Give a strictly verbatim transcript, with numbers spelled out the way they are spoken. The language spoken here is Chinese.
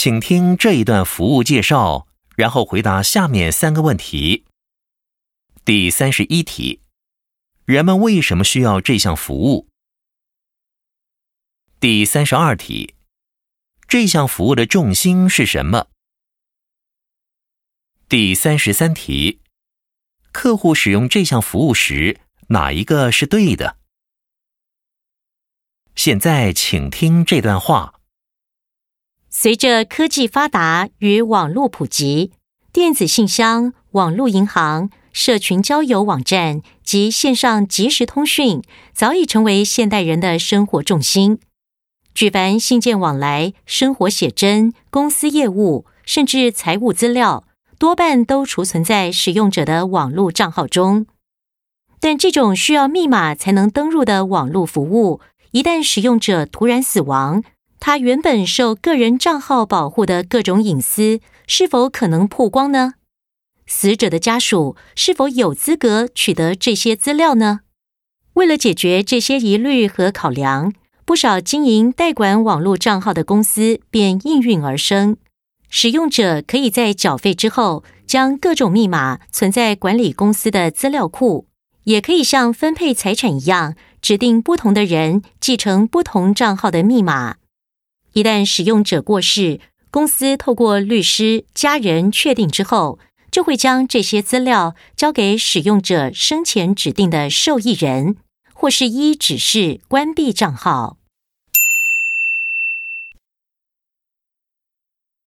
请听这一段服务介绍，然后回答下面三个问题。第三十一题，人们为什么需要这项服务？第三十二题，这项服务的重心是什么？第三十三题，客户使用这项服务时，哪一个是对的？现在请听这段话。 随着科技发达与网络普及，电子信箱、网络银行、社群交友网站及线上即时通讯早已成为现代人的生活重心。举凡信件往来、生活写真、公司业务，甚至财务资料，多半都储存在使用者的网络账号中。但这种需要密码才能登入的网络服务，一旦使用者突然死亡，他原本受个人账号保护的各种隐私，是否可能曝光呢？死者的家属是否有资格取得这些资料呢？为了解决这些疑虑和考量，不少经营代管网络账号的公司便应运而生。使用者可以在缴费之后，将各种密码存在管理公司的资料库，也可以像分配财产一样，指定不同的人继承不同账号的密码。一旦使用者过世，公司透过律师、家人确定之后，就会将这些资料交给使用者生前指定的受益人，或是依指示关闭账号。